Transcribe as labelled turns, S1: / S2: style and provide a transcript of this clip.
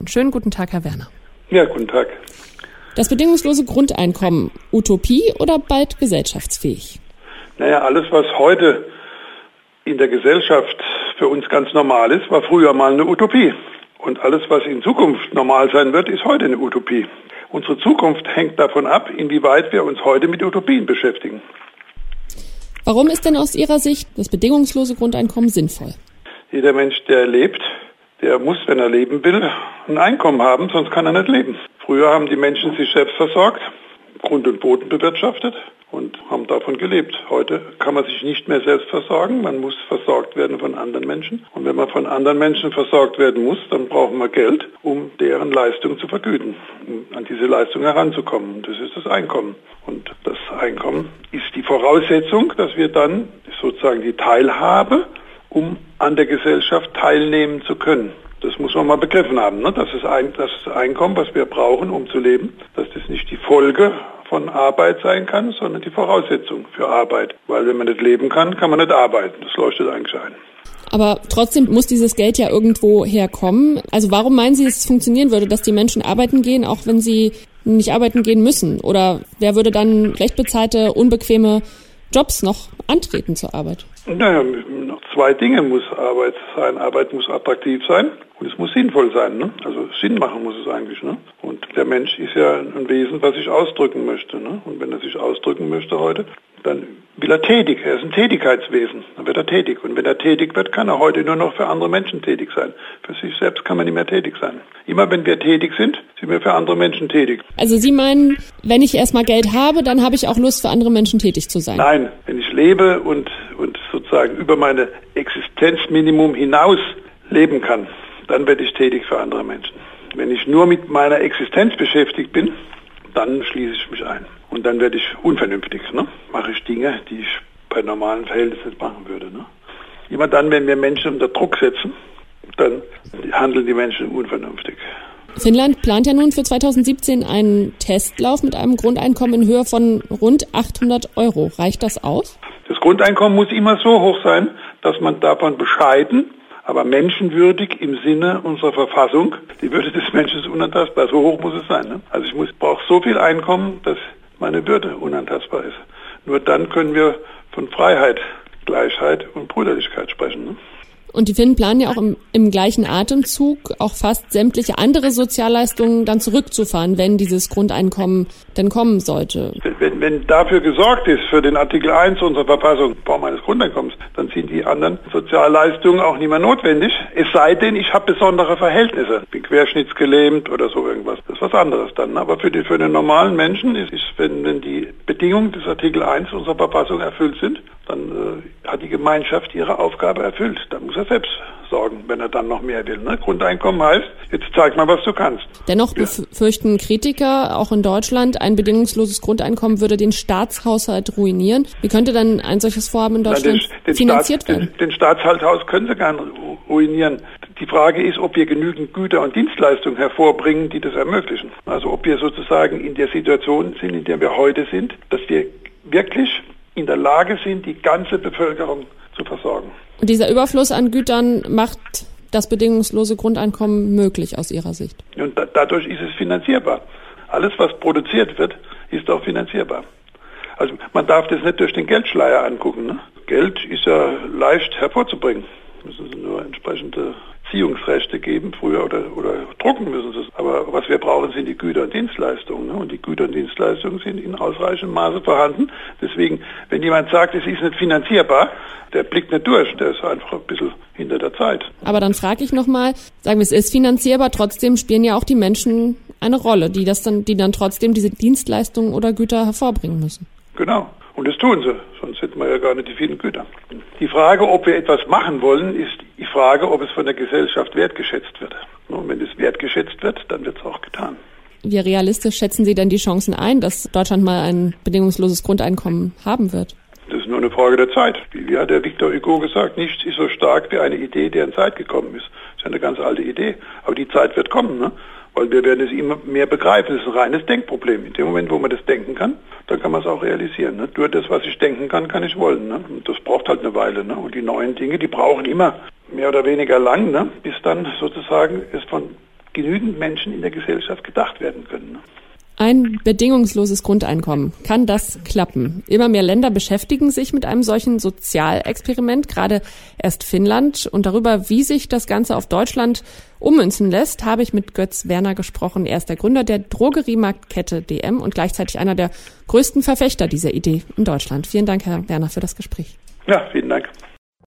S1: Schönen guten Tag, Herr Werner.
S2: Ja, guten Tag.
S1: Das bedingungslose Grundeinkommen, Utopie oder bald gesellschaftsfähig?
S2: Naja, alles, was heute in der Gesellschaft für uns ganz normal ist, war früher mal eine Utopie. Und alles, was in Zukunft normal sein wird, ist heute eine Utopie. Unsere Zukunft hängt davon ab, inwieweit wir uns heute mit Utopien beschäftigen.
S1: Warum ist denn aus Ihrer Sicht das bedingungslose Grundeinkommen sinnvoll?
S2: Jeder Mensch, der lebt, der muss, wenn er leben will, ein Einkommen haben, sonst kann er nicht leben. Früher haben die Menschen sich selbst versorgt, Grund und Boden bewirtschaftet und haben davon gelebt. Heute kann man sich nicht mehr selbst versorgen, man muss versorgt werden von anderen Menschen. Und wenn man von anderen Menschen versorgt werden muss, dann brauchen wir Geld, um deren Leistung zu vergüten, um an diese Leistung heranzukommen. Und das ist das Einkommen. Und das Einkommen ist die Voraussetzung, dass wir dann sozusagen die Teilhabe, um an der Gesellschaft teilnehmen zu können. Das muss man mal begriffen haben, ne? Dass das Einkommen, was wir brauchen, um zu leben, dass das nicht die Folge von Arbeit sein kann, sondern die Voraussetzung für Arbeit. Weil wenn man nicht leben kann, kann man nicht arbeiten. Das leuchtet eigentlich ein.
S1: Aber trotzdem muss dieses Geld ja irgendwo herkommen. Also warum meinen Sie, dass es funktionieren würde, dass die Menschen arbeiten gehen, auch wenn sie nicht arbeiten gehen müssen? Oder wer würde dann schlecht bezahlte, unbequeme Jobs noch antreten zur Arbeit?
S2: Naja, zwei Dinge muss Arbeit sein. Arbeit muss attraktiv sein und es muss sinnvoll sein. Ne? Also Sinn machen muss es eigentlich. Ne? Und der Mensch ist ja ein Wesen, was sich ausdrücken möchte. Ne? Und wenn er sich ausdrücken möchte heute, dann will er tätig. Er ist ein Tätigkeitswesen. Dann wird er tätig. Und wenn er tätig wird, kann er heute nur noch für andere Menschen tätig sein. Für sich selbst kann man nicht mehr tätig sein. Immer wenn wir tätig sind wir für andere Menschen tätig.
S1: Also Sie meinen, wenn ich erstmal Geld habe, dann habe ich auch Lust, für andere Menschen tätig zu sein?
S2: Nein, wenn ich lebe und sozusagen über meine Existenzminimum hinaus leben kann, dann werde ich tätig für andere Menschen. Wenn ich nur mit meiner Existenz beschäftigt bin, dann schließe ich mich ein. Und dann werde ich unvernünftig. Ne? Mache ich Dinge, die ich bei normalen Verhältnissen nicht machen würde. Ne? Immer dann, wenn wir Menschen unter Druck setzen, dann handeln die Menschen unvernünftig.
S1: Finnland plant ja nun für 2017 einen Testlauf mit einem Grundeinkommen in Höhe von rund 800 €. Reicht das aus?
S2: Das Grundeinkommen muss immer so hoch sein, dass man davon bescheiden, aber menschenwürdig im Sinne unserer Verfassung, die Würde des Menschen ist unantastbar, so hoch muss es sein. Ne? Also ich brauche so viel Einkommen, dass meine Würde unantastbar ist. Nur dann können wir von Freiheit, Gleichheit und Brüderlichkeit sprechen. Ne?
S1: Und die Finnen planen ja auch im gleichen Atemzug auch fast sämtliche andere Sozialleistungen dann zurückzufahren, wenn dieses Grundeinkommen denn kommen sollte.
S2: Wenn dafür gesorgt ist, für den Artikel 1 unserer Verfassung, Form eines Grundeinkommens, dann sind die anderen Sozialleistungen auch nicht mehr notwendig. Es sei denn, ich habe besondere Verhältnisse. Ich bin querschnittsgelähmt oder so irgendwas. Das ist was anderes dann. Aber für den normalen Menschen ist wenn die Bedingungen des Artikel 1 unserer Verfassung erfüllt sind, dann hat die Gemeinschaft ihre Aufgabe erfüllt. Dann muss er selbst sorgen, wenn er dann noch mehr will. Ne? Grundeinkommen heißt, jetzt zeig mal, was du kannst.
S1: Dennoch befürchten Kritiker, auch in Deutschland, ein bedingungsloses Grundeinkommen würde den Staatshaushalt ruinieren. Wie könnte dann ein solches Vorhaben in Deutschland finanziert werden?
S2: Den Staatshaushalt können sie gar nicht ruinieren. Die Frage ist, ob wir genügend Güter und Dienstleistungen hervorbringen, die das ermöglichen. Also ob wir sozusagen in der Situation sind, in der wir heute sind, dass wir wirklich in der Lage sind, die ganze Bevölkerung zu versorgen.
S1: Und dieser Überfluss an Gütern macht das bedingungslose Grundeinkommen möglich aus Ihrer Sicht?
S2: Und dadurch ist es finanzierbar. Alles, was produziert wird, ist auch finanzierbar. Also man darf das nicht durch den Geldschleier angucken. Ne? Geld ist ja leicht hervorzubringen. Müssen Sie nur entsprechende Ziehungsrechte geben, früher oder drucken müssen sie es. Aber was wir brauchen, sind die Güter und Dienstleistungen. Ne? Und die Güter und Dienstleistungen sind in ausreichendem Maße vorhanden. Deswegen, wenn jemand sagt, es ist nicht finanzierbar, der blickt nicht durch. Der ist einfach ein bisschen hinter der Zeit.
S1: Aber dann frage ich nochmal, sagen wir, es ist finanzierbar, trotzdem spielen ja auch die Menschen eine Rolle, die dann trotzdem diese Dienstleistungen oder Güter hervorbringen müssen.
S2: Genau. Und das tun sie, sonst hätten wir ja gar nicht die vielen Güter. Die Frage, ob wir etwas machen wollen, ist die Frage, ob es von der Gesellschaft wertgeschätzt wird. Und wenn es wertgeschätzt wird, dann wird es auch getan.
S1: Wie realistisch schätzen Sie denn die Chancen ein, dass Deutschland mal ein bedingungsloses Grundeinkommen haben wird?
S2: Das ist nur eine Frage der Zeit. Wie hat der Victor Hugo gesagt, nichts ist so stark wie eine Idee, deren Zeit gekommen ist. Das ist ja eine ganz alte Idee. Aber die Zeit wird kommen, ne? Weil wir werden es immer mehr begreifen. Das ist ein reines Denkproblem. In dem Moment, wo man das denken kann, dann kann man es auch realisieren. Ne? Nur das, was ich denken kann ich wollen. Ne? Und das braucht halt eine Weile. Ne? Und die neuen Dinge, die brauchen immer mehr oder weniger lang, ne? Bis dann sozusagen es von genügend Menschen in der Gesellschaft gedacht werden können.
S1: Ein bedingungsloses Grundeinkommen. Kann das klappen? Immer mehr Länder beschäftigen sich mit einem solchen Sozialexperiment, gerade erst Finnland. Und darüber, wie sich das Ganze auf Deutschland ummünzen lässt, habe ich mit Götz Werner gesprochen. Er ist der Gründer der Drogeriemarktkette DM und gleichzeitig einer der größten Verfechter dieser Idee in Deutschland. Vielen Dank, Herr Werner, für das Gespräch.
S2: Ja, vielen Dank.